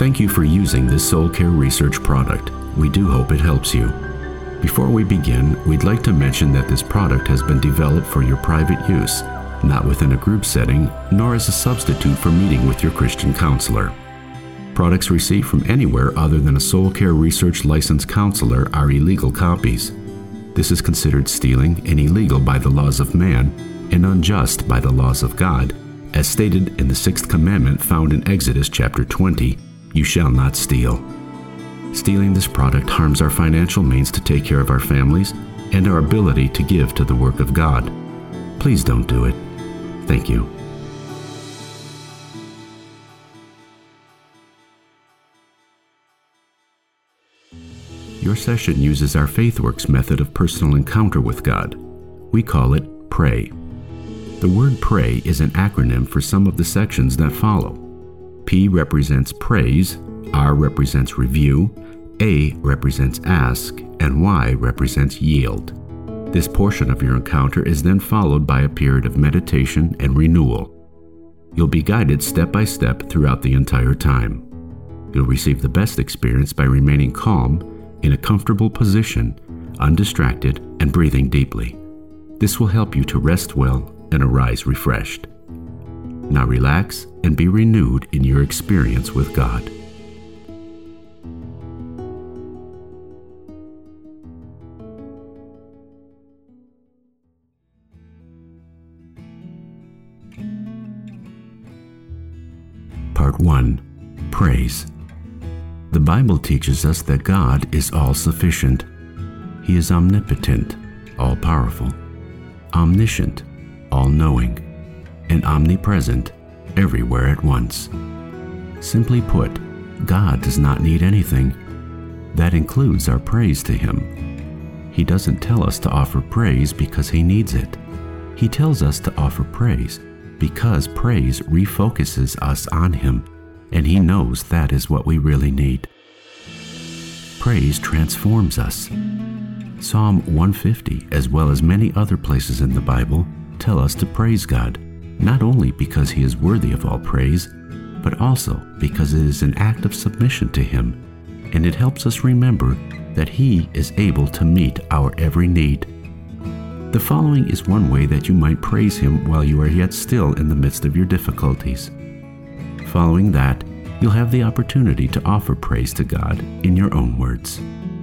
Thank you for using this Soul Care Research product. We do hope it helps you. Before we begin, we'd like to mention that this product has been developed for your private use, not within a group setting, nor as a substitute for meeting with your Christian counselor. Products received from anywhere other than a Soul Care Research licensed counselor are illegal copies. This is considered stealing and illegal by the laws of man and unjust by the laws of God, as stated in the 6th commandment found in Exodus chapter 20, "You shall not steal." Stealing this product harms our financial means to take care of our families and our ability to give to the work of God. Please don't do it. Thank you. Your session uses our FaithWorks method of personal encounter with God. We call it PRAY. The word PRAY is an acronym for some of the sections that follow. P represents praise, R represents review, A represents ask, and Y represents yield. This portion of your encounter is then followed by a period of meditation and renewal. You'll be guided step by step throughout the entire time. You'll receive the best experience by remaining calm, in a comfortable position, undistracted, and breathing deeply. This will help you to rest well and arise refreshed. Now relax and be renewed in your experience with God. Part 1. Praise. The Bible teaches us that God is all-sufficient. He is omnipotent, all-powerful, omniscient, all-knowing, and omnipresent, everywhere at once. Simply put, God does not need anything. That includes our praise to Him. He doesn't tell us to offer praise because He needs it. He tells us to offer praise because praise refocuses us on Him, and He knows that is what we really need. Praise transforms us. Psalm 150, as well as many other places in the Bible, tell us to praise God, not only because He is worthy of all praise, but also because it is an act of submission to Him, and it helps us remember that He is able to meet our every need. The following is one way that you might praise Him while you are yet still in the midst of your difficulties. Following that, you'll have the opportunity to offer praise to God in your own words.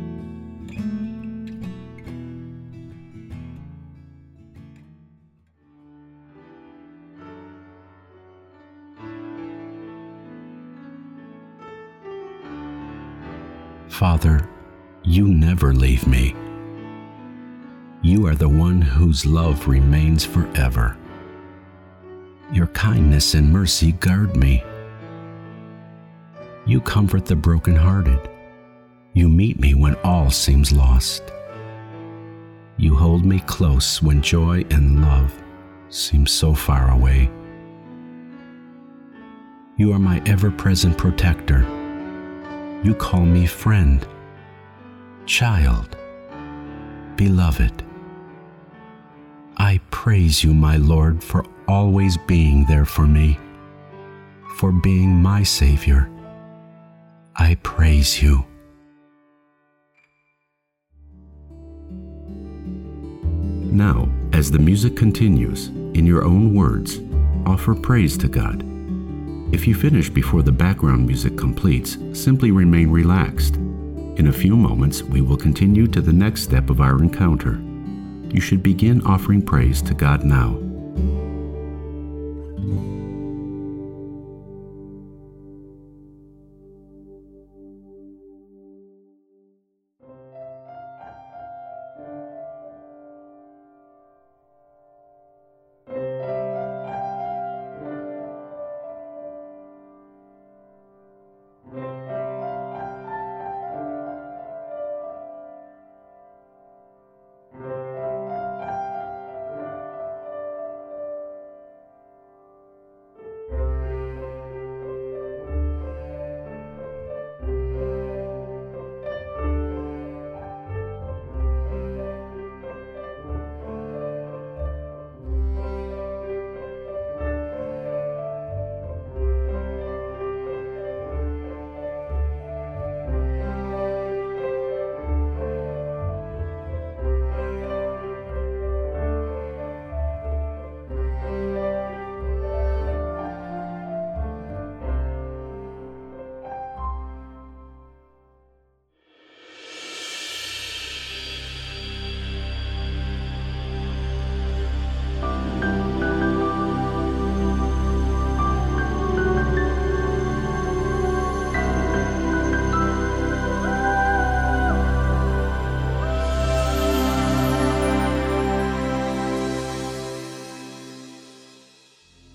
Father, you never leave me. You are the one whose love remains forever. Your kindness and mercy guard me. You comfort the brokenhearted. You meet me when all seems lost. You hold me close when joy and love seem so far away. You are my ever-present protector. You call me friend, child, beloved. I praise you, my Lord, for always being there for me, for being my Savior. I praise you. Now, as the music continues, in your own words, offer praise to God. If you finish before the background music completes, simply remain relaxed. In a few moments, we will continue to the next step of our encounter. You should begin offering praise to God now.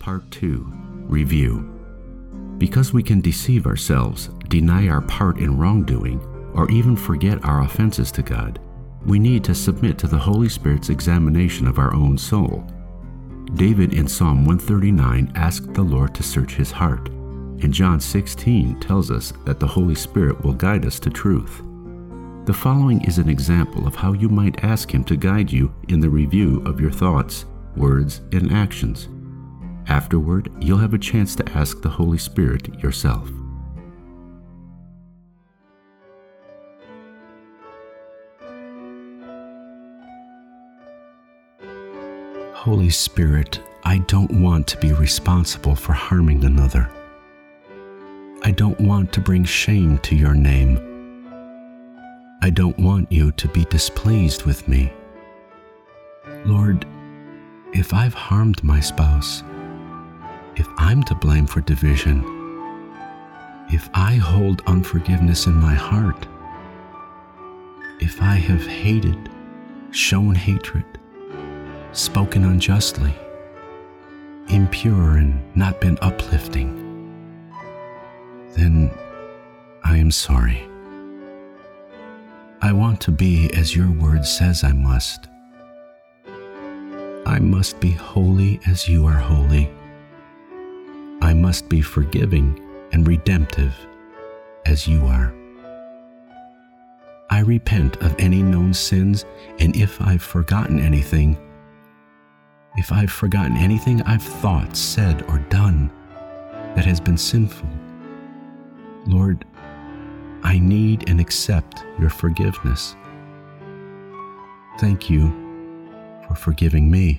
Part 2. Review. Because we can deceive ourselves, deny our part in wrongdoing, or even forget our offenses to God, we need to submit to the Holy Spirit's examination of our own soul. David in Psalm 139 asked the Lord to search his heart, and John 16 tells us that the Holy Spirit will guide us to truth. The following is an example of how you might ask Him to guide you in the review of your thoughts, words, and actions. Afterward, you'll have a chance to ask the Holy Spirit yourself. Holy Spirit, I don't want to be responsible for harming another. I don't want to bring shame to your name. I don't want you to be displeased with me. Lord, if I've harmed my spouse, if I'm to blame for division, if I hold unforgiveness in my heart, if I have hated, shown hatred, spoken unjustly, impure and not been uplifting, then I am sorry. I want to be as your word says I must. I must be holy as you are holy. I must be forgiving and redemptive as you are. I repent of any known sins, and if I've forgotten anything I've thought, said, or done that has been sinful, Lord, I need and accept your forgiveness. Thank you for forgiving me.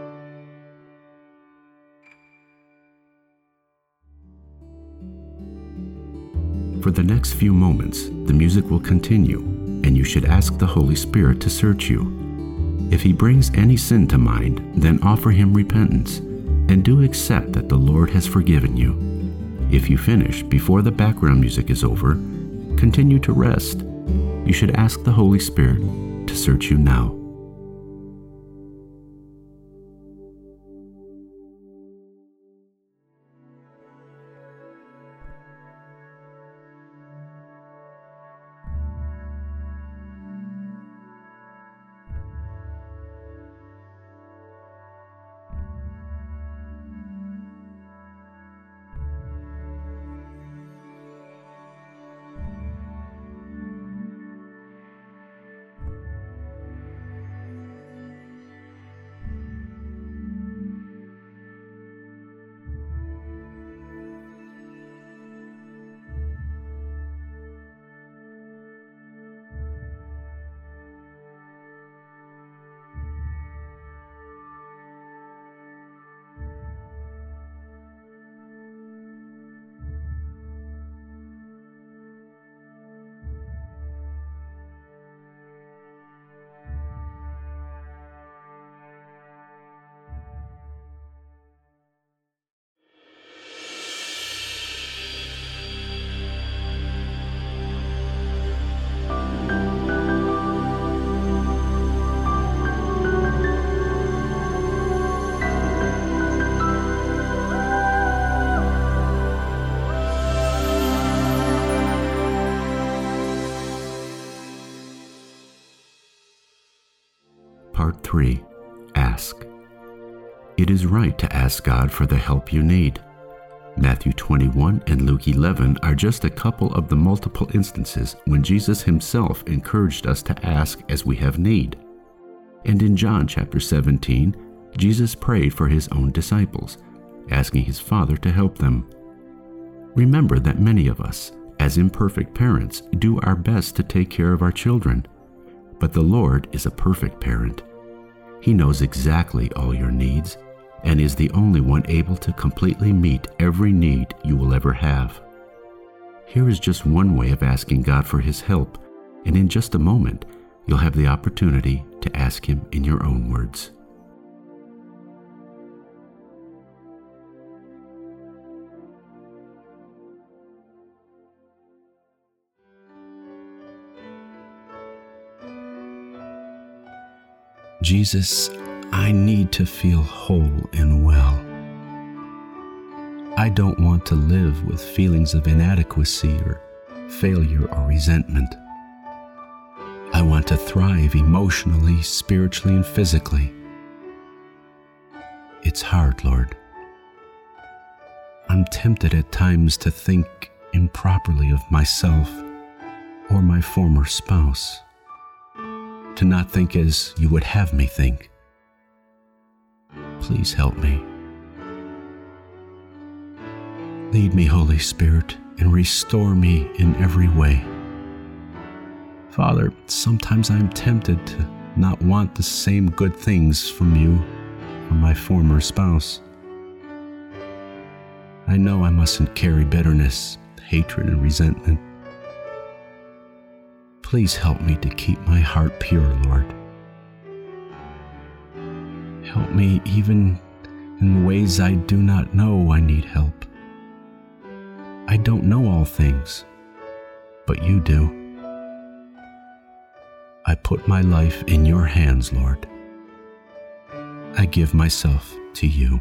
For the next few moments, the music will continue, and you should ask the Holy Spirit to search you. If He brings any sin to mind, then offer Him repentance, and do accept that the Lord has forgiven you. If you finish before the background music is over, continue to rest. You should ask the Holy Spirit to search you now. Part 3. Ask. It is right to ask God for the help you need. Matthew 21 and Luke 11 are just a couple of the multiple instances when Jesus Himself encouraged us to ask as we have need. And in John chapter 17, Jesus prayed for His own disciples, asking His Father to help them. Remember that many of us, as imperfect parents, do our best to take care of our children. But the Lord is a perfect parent. He knows exactly all your needs and is the only one able to completely meet every need you will ever have. Here is just one way of asking God for His help, and in just a moment, you'll have the opportunity to ask Him in your own words. Jesus, I need to feel whole and well. I don't want to live with feelings of inadequacy or failure or resentment. I want to thrive emotionally, spiritually, and physically. It's hard, Lord. I'm tempted at times to think improperly of myself or my former spouse, to not think as you would have me think. Please help me. Lead me, Holy Spirit, and restore me in every way. Father, sometimes I'm tempted to not want the same good things from you from my former spouse. I know I mustn't carry bitterness, hatred, and resentment. Please help me to keep my heart pure, Lord. Help me even in ways I do not know I need help. I don't know all things, but you do. I put my life in your hands, Lord. I give myself to you.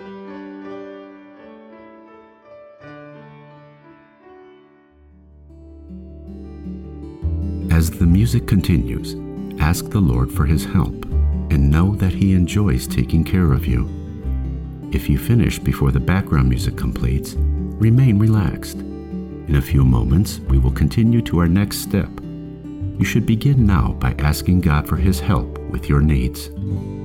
As the music continues, ask the Lord for His help and know that He enjoys taking care of you. If you finish before the background music completes, remain relaxed. In a few moments, we will continue to our next step. You should begin now by asking God for His help with your needs.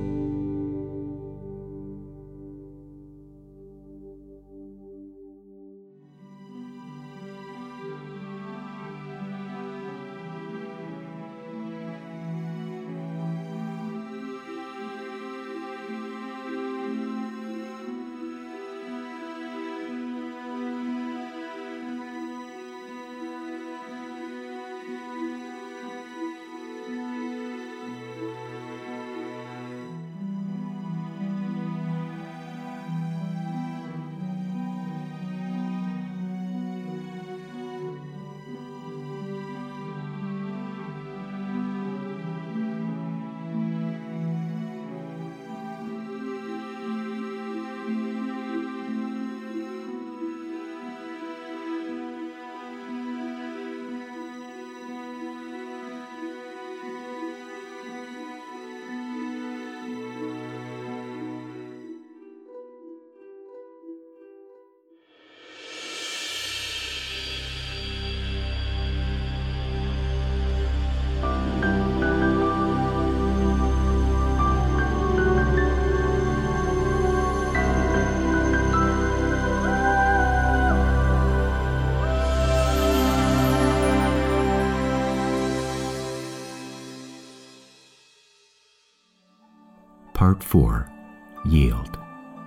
Part 4. Yield.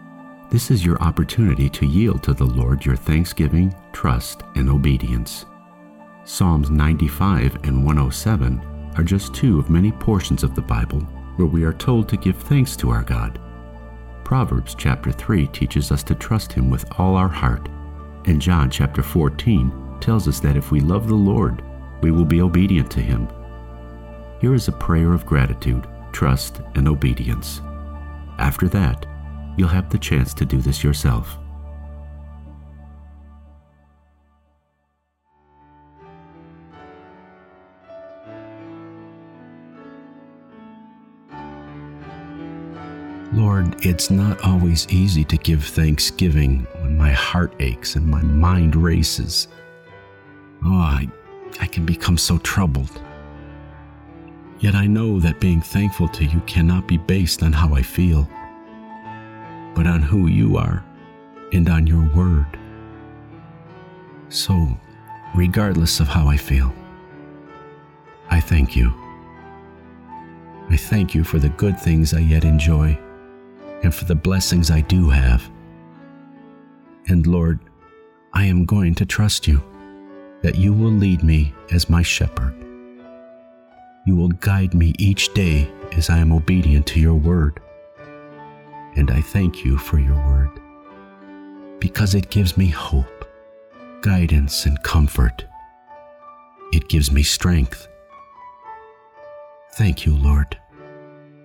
This is your opportunity to yield to the Lord your thanksgiving, trust, and obedience. Psalms 95 and 107 are just two of many portions of the Bible where we are told to give thanks to our God. Proverbs chapter 3 teaches us to trust Him with all our heart, and John chapter 14 tells us that if we love the Lord, we will be obedient to Him. Here is a prayer of gratitude, trust, and obedience. After that, you'll have the chance to do this yourself. Lord, it's not always easy to give thanksgiving when my heart aches and my mind races. I can become so troubled. Yet I know that being thankful to you cannot be based on how I feel, but on who you are and on your word. So, regardless of how I feel, I thank you. I thank you for the good things I yet enjoy and for the blessings I do have. And Lord, I am going to trust you that you will lead me as my shepherd. You will guide me each day as I am obedient to your word. And I thank you for your word, because it gives me hope, guidance, and comfort. It gives me strength. Thank you, Lord.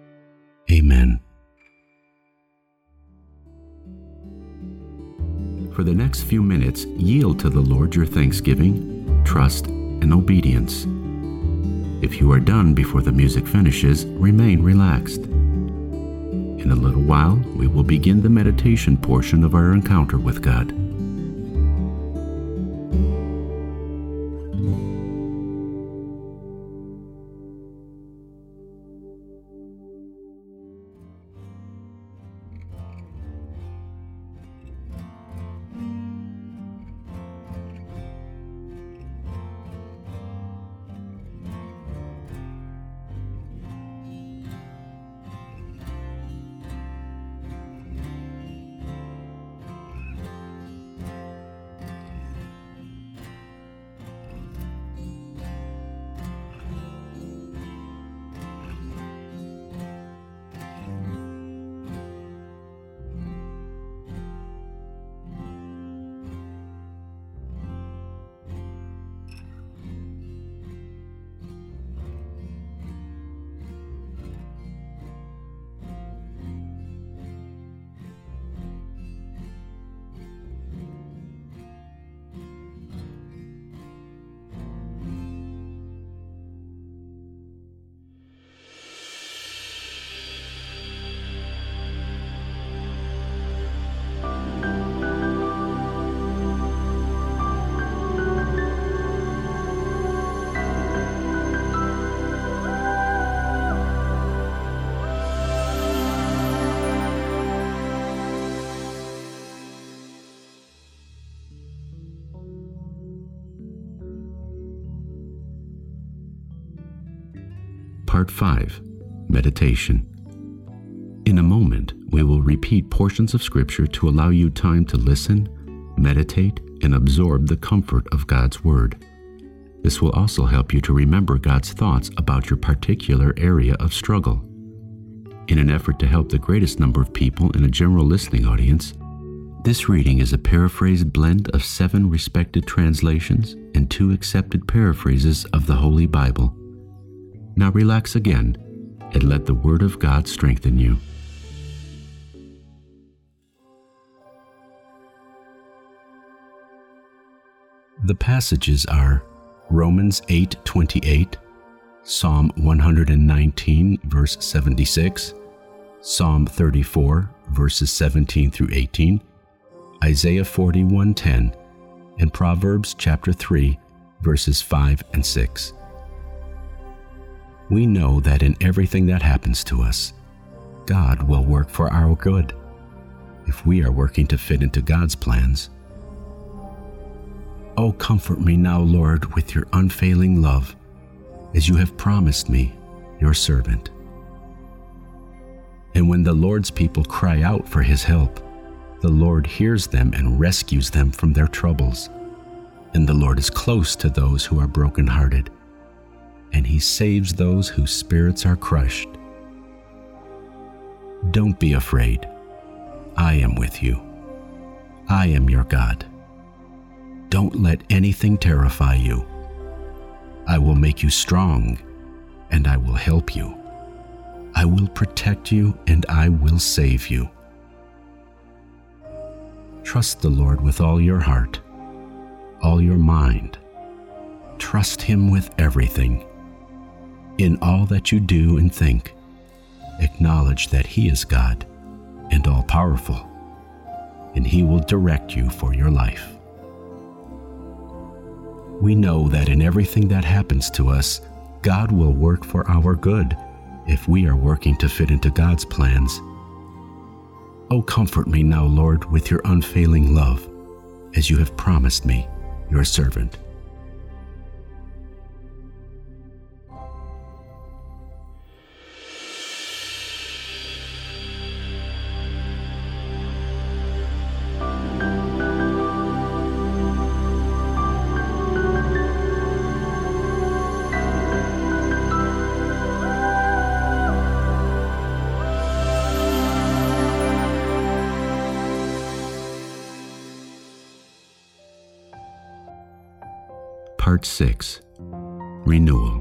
Amen. For the next few minutes, yield to the Lord your thanksgiving, trust, and obedience. If you are done before the music finishes, remain relaxed. In a little while, we will begin the meditation portion of our encounter with God. Part 5. Meditation. In a moment, we will repeat portions of Scripture to allow you time to listen, meditate, and absorb the comfort of God's Word. This will also help you to remember God's thoughts about your particular area of struggle. In an effort to help the greatest number of people in a general listening audience, this reading is a paraphrased blend of 7 respected translations and 2 accepted paraphrases of the Holy Bible. Now relax again and let the Word of God strengthen you. The passages are Romans 8:28, Psalm 119, verse 76, Psalm 34, verses 17 through 18, Isaiah 41:10, and Proverbs chapter 3, verses 5 and 6. We know that in everything that happens to us, God will work for our good, if we are working to fit into God's plans. Oh, comfort me now, Lord, with your unfailing love, as you have promised me, your servant. And when the Lord's people cry out for his help, the Lord hears them and rescues them from their troubles. And the Lord is close to those who are brokenhearted, and he saves those whose spirits are crushed. Don't be afraid. I am with you. I am your God. Don't let anything terrify you. I will make you strong, and I will help you. I will protect you, and I will save you. Trust the Lord with all your heart, all your mind. Trust him with everything. In all that you do and think, acknowledge that he is God and all-powerful, and he will direct you for your life. We know that in everything that happens to us, God will work for our good if we are working to fit into God's plans. Oh, comfort me now, Lord, with your unfailing love, as you have promised me, your servant. Part 6. Renewal.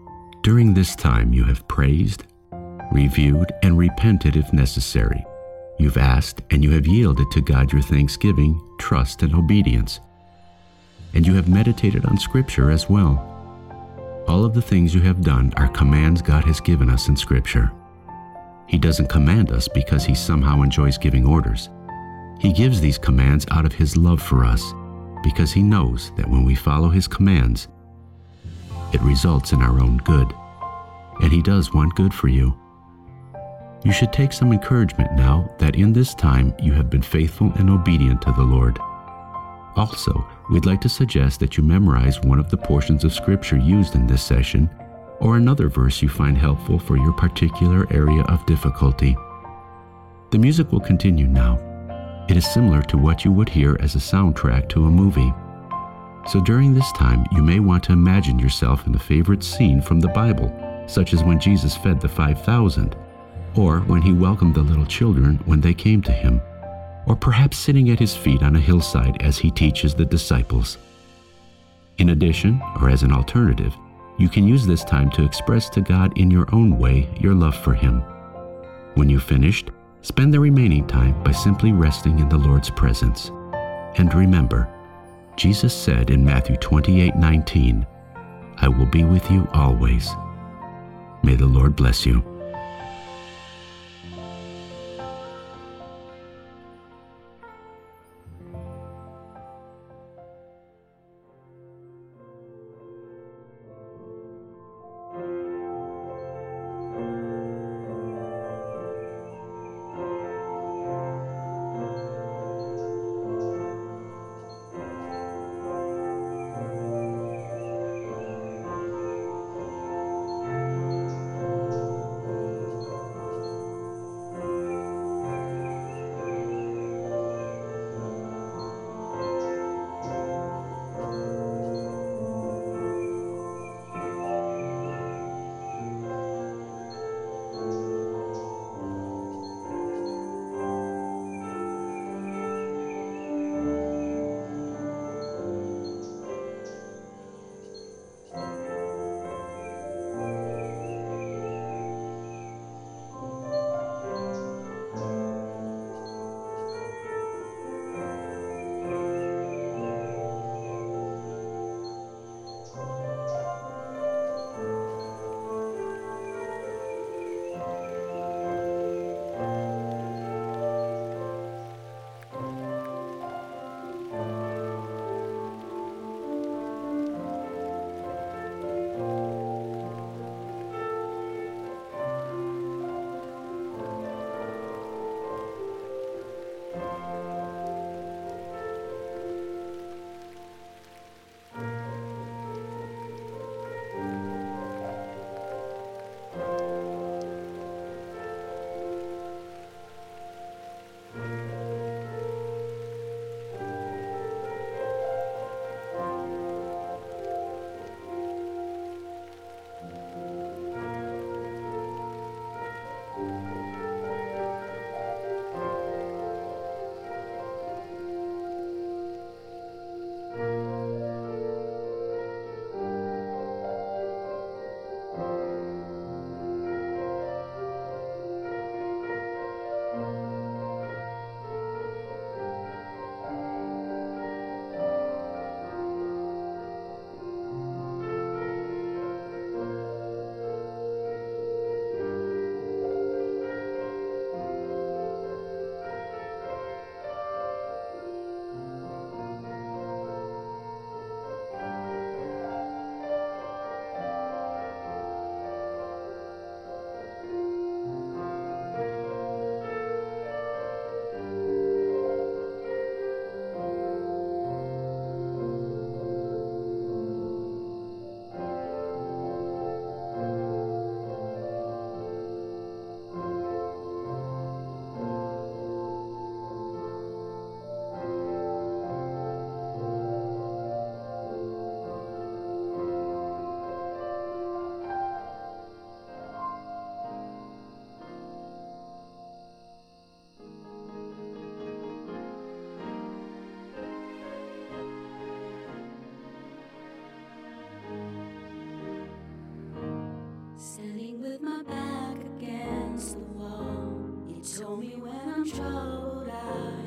During this time you have praised, reviewed, and repented if necessary. You've asked and you have yielded to God your thanksgiving, trust, and obedience. And you have meditated on Scripture as well. All of the things you have done are commands God has given us in Scripture. He doesn't command us because He somehow enjoys giving orders. He gives these commands out of His love for us, because He knows that when we follow His commands, it results in our own good. And He does want good for you. You should take some encouragement now that in this time you have been faithful and obedient to the Lord. Also, we'd like to suggest that you memorize one of the portions of Scripture used in this session, or another verse you find helpful for your particular area of difficulty. The music will continue now. It is similar to what you would hear as a soundtrack to a movie. So during this time, you may want to imagine yourself in a favorite scene from the Bible, such as when Jesus fed the 5,000, or when He welcomed the little children when they came to Him, or perhaps sitting at His feet on a hillside as He teaches the disciples. In addition, or as an alternative, you can use this time to express to God in your own way your love for Him. When you've finished, spend the remaining time by simply resting in the Lord's presence. And remember, Jesus said in Matthew 28:19, "I will be with you always." May the Lord bless you.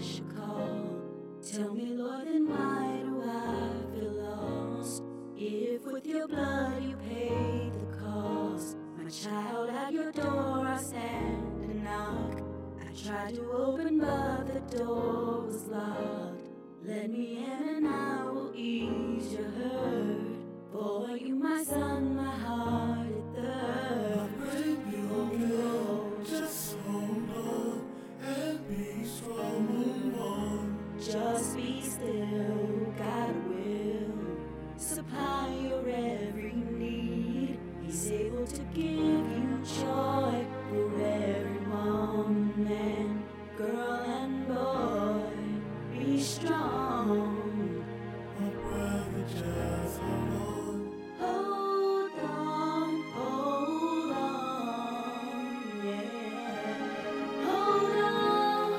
should call. Tell me, Lord, then why do I feel lost? If with your blood you paid the cost, my child, at your door I stand and knock. I tried to open, but the door was locked. Let me in and I will ease your hurt. For you, my son, my heart it thirsts. Bring you again. Just hold on and be strong. Move on. Just be still, God will supply your every need. He's able to give you joy for every woman, man, girl, and boy. Be strong. My brother, just hold on. Hold on, hold on, yeah. Hold on,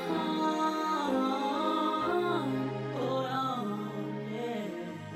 yeah.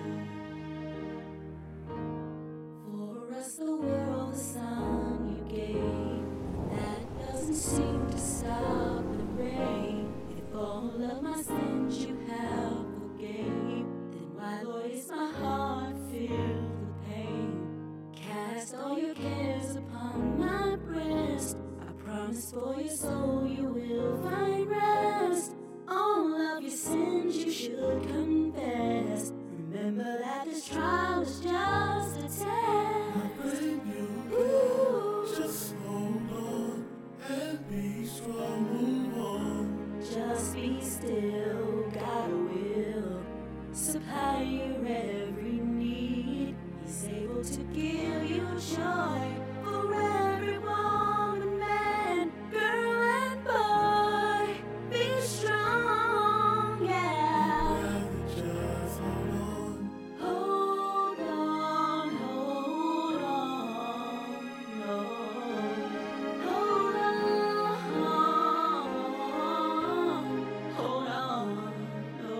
For us, the world, the sun you gave, that doesn't seem to stop the rain. If all of my sins you have forgave, then why, Lord, is my heart filled with pain? Cast all your cares upon my breast. I promise for your soul you will find rest. All of your sins you should confess. Remember that this trial is just a test. I bring you Ooh. just hold on and be strong. Move on. Just be still, God will supply your every need. He's able to give you joy for every woman, man, girl, and boy. Be strong, yeah. Brother, just hold on. Hold on, hold on, no. Hold on, no.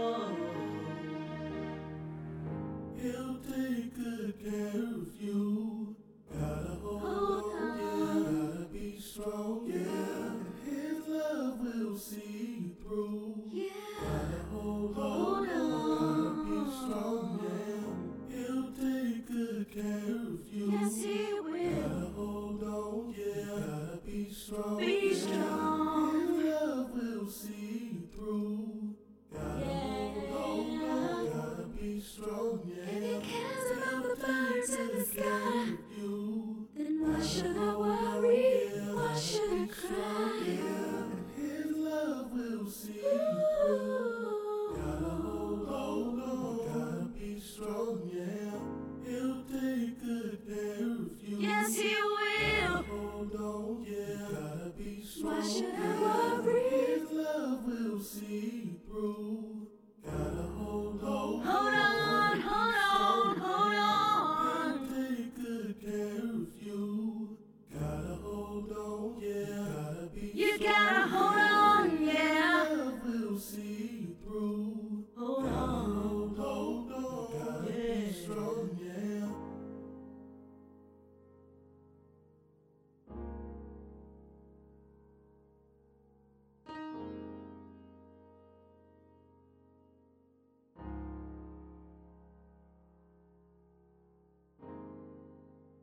He'll take good care of you. Gotta hold Hold on, yeah. Gotta be strong, yeah. And his love will see you through. Yeah. Gotta hold on, Hold yeah. on. Gotta be strong, yeah. He'll take good care of you. Yes, he will. Gotta hold on, yeah. Gotta be strong, Be yeah. strong. His love will see you through. Gotta hold on, gotta be strong, yeah. If he cares about the birds in the sky, You, then why should I worry? Why should I cry? and his love will see you through. Gotta hold on, gotta be strong, yeah. He'll take good care of you. Yes, he will. Hold on, yeah. Gotta be strong. Why should I yeah. worry? His love will see you through. Gotta hold on. Hold on, hold on, hold on. He'll take good care of you. Gotta hold on, yeah. Gotta be You strong. gotta hold